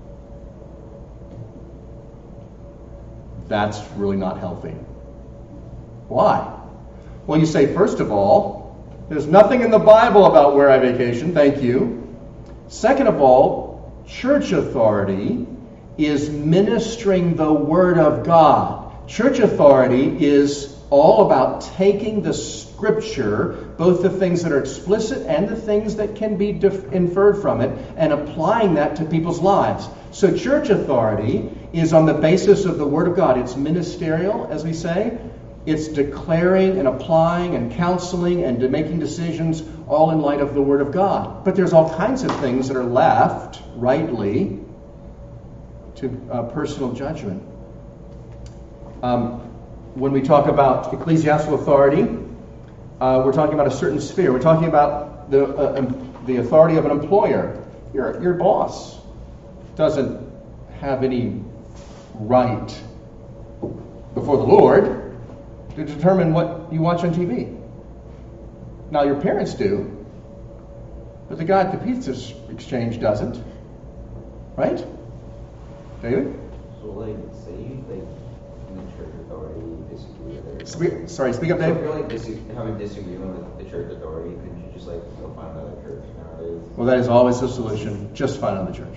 that's really not healthy. Why? Well, you say, first of all, there's nothing in the Bible about where I vacation, thank you. Second of all, church authority is ministering the Word of God. Church authority is all about taking the Scripture, both the things that are explicit and the things that can be dif- inferred from it, and applying that to people's lives. So church authority is on the basis of the Word of God. It's ministerial, as we say. It's declaring and applying and counseling and making decisions all in light of the Word of God. But there's all kinds of things that are left, rightly, to uh, personal judgment. Um, when we talk about ecclesiastical authority, uh, we're talking about a certain sphere. We're talking about the uh, um, the authority of an employer. Your your boss doesn't have any right before the Lord to determine what you watch on T V. Now your parents do, but the guy at the pizza exchange doesn't. Right? David? So, like, say you, like, in the church authority, you disagree with it. Speak, sorry, speak up, So Dave. if you're, like, dis- having disagreement with the church authority, couldn't you just, like, go find another church nowadays? Well, that is always the solution. Just find another church.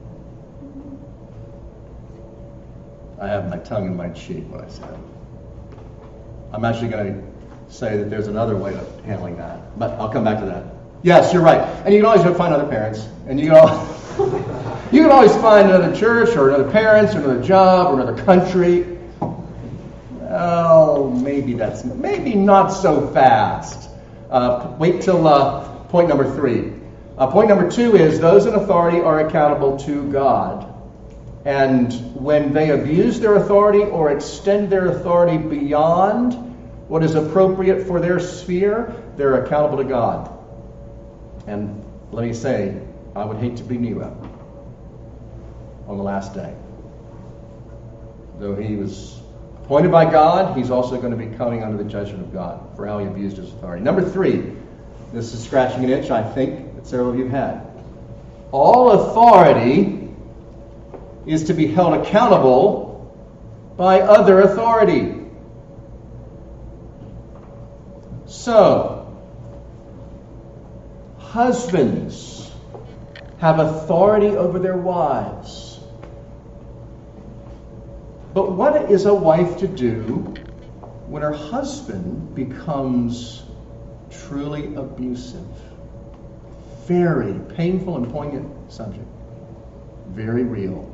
I have my tongue in my cheek when I say that. I'm actually going to say that there's another way of handling that, but I'll come back to that. Yes, you're right. And you can always go find other parents, and you can always, you can always find another church or another parents or another job or another country. Oh, maybe that's maybe not so fast. Uh, wait till uh, point number three. Uh, point number two is those in authority are accountable to God. And when they abuse their authority or extend their authority beyond what is appropriate for their sphere, they're accountable to God. And let me say, I would hate to be Nero on the last day. Though he was appointed by God, he's also going to be coming under the judgment of God for how he abused his authority. Number three, this is scratching an itch, I think, that several of you have had. All authority is to be held accountable by other authority. So, husbands have authority over their wives. But what is a wife to do when her husband becomes truly abusive? Very painful and poignant subject. Very real.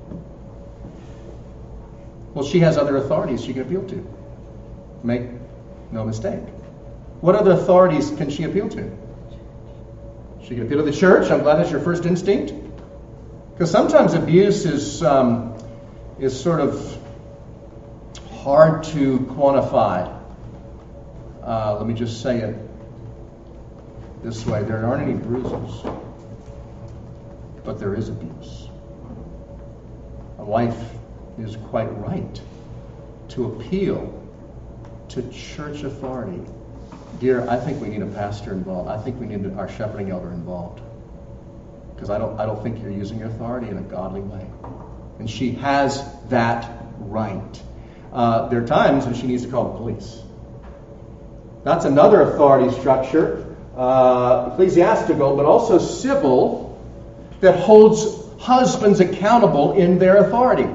Well, she has other authorities she can appeal to. Make no mistake. What other authorities can she appeal to? She can appeal to the church. I'm glad that's your first instinct. Because sometimes abuse is um, is sort of hard to quantify. Uh, let me just say it this way. There aren't any bruises, but there is abuse. A wife is quite right to appeal to church authority. Dear, I think we need a pastor involved. I think we need our shepherding elder involved. Because I don't I don't think you're using your authority in a godly way. And she has that right. Uh, there are times when she needs to call the police. That's another authority structure, uh, ecclesiastical, but also civil, that holds husbands accountable in their authority.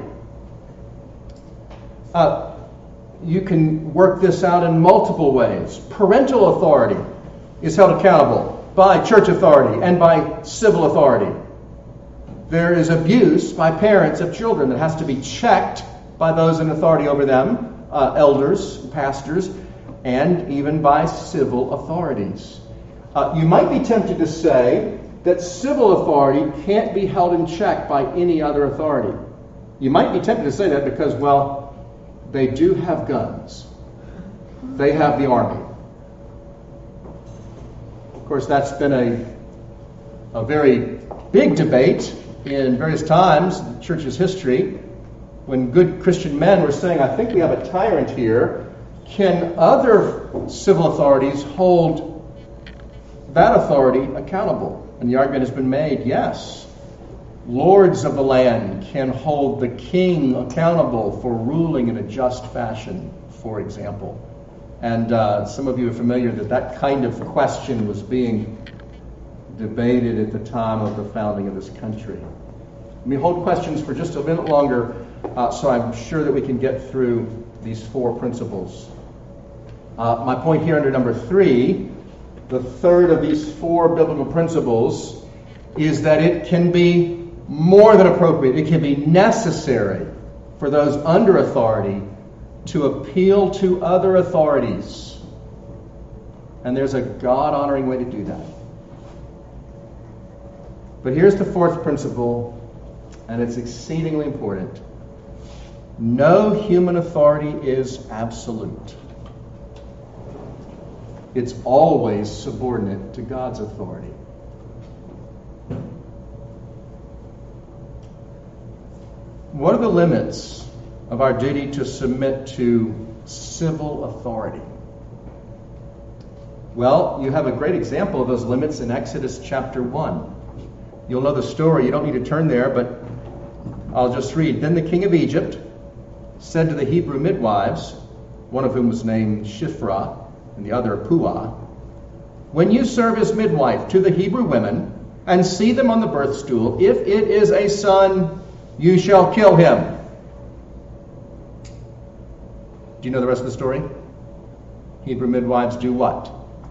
Uh, you can work this out in multiple ways. Parental authority is held accountable by church authority and by civil authority. There is abuse by parents of children that has to be checked by those in authority over them, uh, elders, pastors, and even by civil authorities. Uh, you might be tempted to say that civil authority can't be held in check by any other authority. You might be tempted to say that because, well, they do have guns. They have the army. Of course, that's been a, a very big debate in various times in the church's history, when good Christian men were saying, I think we have a tyrant here. Can other civil authorities hold that authority accountable? And the argument has been made, yes. Lords of the land can hold the king accountable for ruling in a just fashion, for example. And uh, some of you are familiar that that kind of question was being debated at the time of the founding of this country. Let me hold questions for just a minute longer, uh, so I'm sure that we can get through these four principles. Uh, my point here under number three, the third of these four biblical principles, is that it can be more than appropriate. It can be necessary for those under authority to appeal to other authorities. And there's a God-honoring way to do that. But here's the fourth principle, and it's exceedingly important. No human authority is absolute. It's always subordinate to God's authority. What are the limits of our duty to submit to civil authority? Well, you have a great example of those limits in Exodus chapter one. You'll know the story. You don't need to turn there, but I'll just read. Then the king of Egypt said to the Hebrew midwives, one of whom was named Shiphrah and the other Puah, when you serve as midwife to the Hebrew women and see them on the birth stool, if it is a son, you shall kill him. Do you know the rest of the story? Hebrew midwives do what?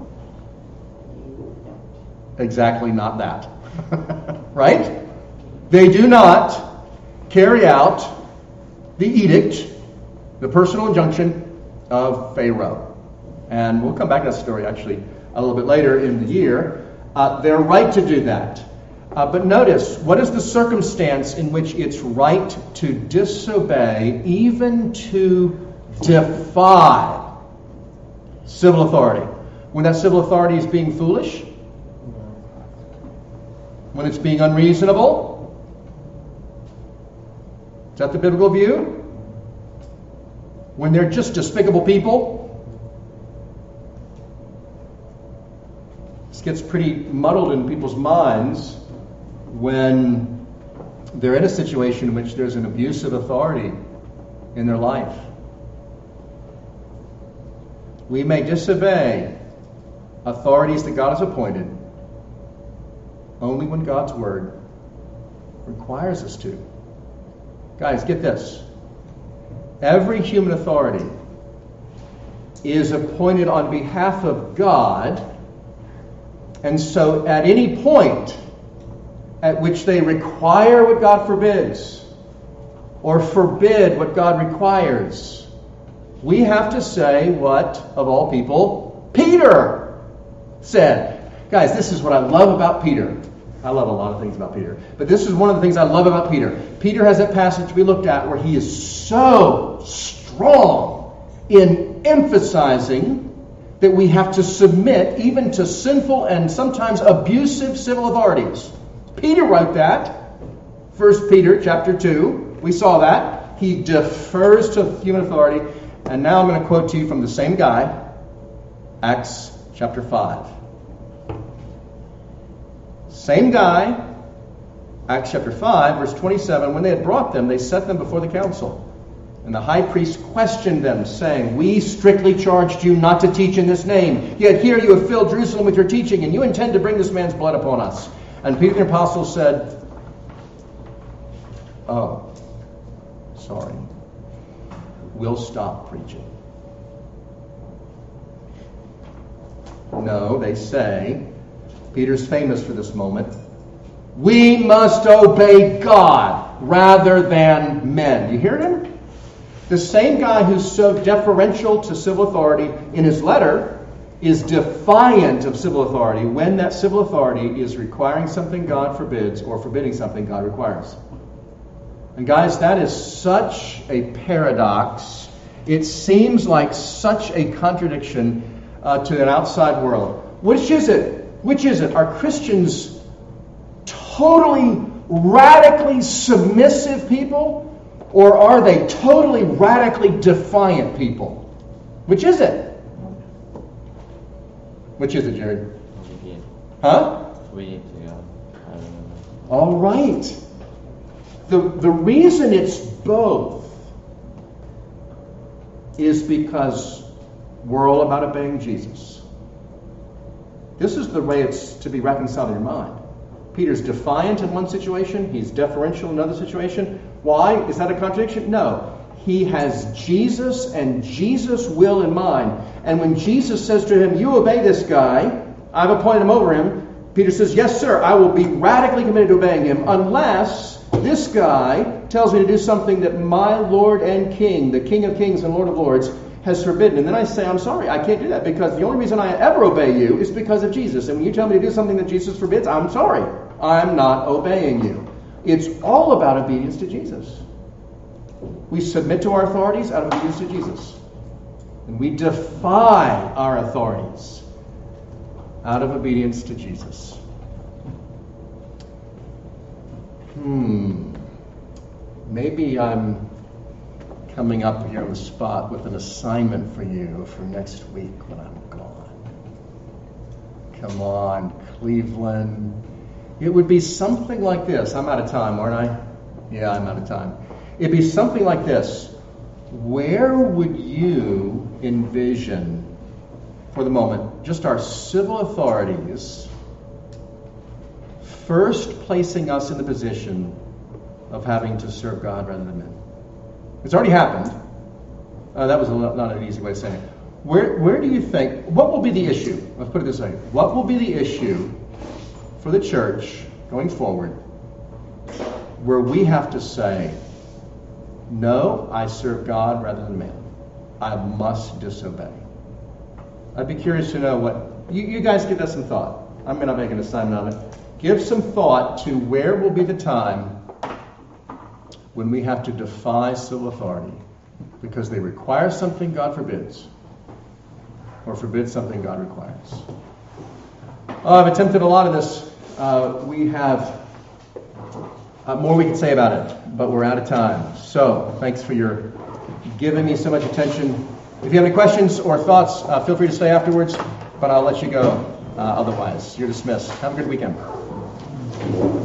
Exactly not that. Right? They do not carry out the edict, the personal injunction of Pharaoh. And we'll come back to that story actually a little bit later in the year. Uh, they're right to do that. Uh, but notice, what is the circumstance in which it's right to disobey, even to defy civil authority? When that civil authority is being foolish? When it's being unreasonable? Is that the biblical view? When they're just despicable people? This gets pretty muddled in people's minds when they're in a situation in which there's an abuse of authority in their life. We may disobey authorities that God has appointed only when God's word requires us to. Guys, get this. Every human authority is appointed on behalf of God, and so at any point at which they require what God forbids or forbid what God requires, we have to say what, of all people, Peter said. Guys, this is what I love about Peter. I love a lot of things about Peter, but this is one of the things I love about Peter. Peter has that passage we looked at where he is so strong in emphasizing that we have to submit even to sinful and sometimes abusive civil authorities. Peter wrote that. First Peter chapter two. We saw that. He defers to human authority. And now I'm going to quote to you from the same guy, Acts chapter five. Same guy, Acts chapter five, verse twenty-seven, when they had brought them, they set them before the council. And the high priest questioned them, saying, "We strictly charged you not to teach in this name. Yet here you have filled Jerusalem with your teaching, and you intend to bring this man's blood upon us." And Peter the apostle said, "Oh, sorry. We'll stop preaching." No, they say, Peter's famous for this moment, "We must obey God rather than men." You hear him? The same guy who's so deferential to civil authority in his letter is defiant of civil authority when that civil authority is requiring something God forbids or forbidding something God requires. And guys, that is such a paradox. It seems like such a contradiction uh, to an outside world. Which is it? Which is it? Are Christians totally, radically submissive people? Or are they totally, radically defiant people? Which is it? Which is it, Jared? Huh? All right. The, the reason it's both is because we're all about obeying Jesus. This is the way it's to be reconciled in your mind. Peter's defiant in one situation. He's deferential in another situation. Why? Is that a contradiction? No. He has Jesus and Jesus' will in mind. And when Jesus says to him, "You obey this guy, I've appointed him over him," Peter says, "Yes, sir, I will be radically committed to obeying him unless this guy tells me to do something that my Lord and King, the King of Kings and Lord of Lords, has forbidden." And then I say, "I'm sorry, I can't do that, because the only reason I ever obey you is because of Jesus. And when you tell me to do something that Jesus forbids, I'm sorry, I'm not obeying you." It's all about obedience to Jesus. We submit to our authorities out of obedience to Jesus. And we defy our authorities out of obedience to Jesus. Hmm. Maybe I'm coming up here on the spot with an assignment for you for next week when I'm gone. Come on, Cleveland. It would be something like this. I'm out of time, aren't I? Yeah, I'm out of time. It'd be something like this. Where would you envision, for the moment, just our civil authorities first placing us in the position of having to serve God rather than men? It's already happened. Uh, that was a, not an easy way of saying it. Where, where do you think, what will be the issue? Let's put it this way. What will be the issue for the church going forward where we have to say, "No, I serve God rather than man. I must disobey"? I'd be curious to know what, you, you guys give that some thought. I'm going to make an assignment of it. Give some thought to where will be the time when we have to defy civil authority because they require something God forbids or forbid something God requires. Oh, I've attempted a lot of this. Uh, we have uh, more we can say about it, but we're out of time. So, thanks for your giving me so much attention. If you have any questions or thoughts, uh, feel free to stay afterwards, but I'll let you go uh, otherwise. You're dismissed. Have a good weekend.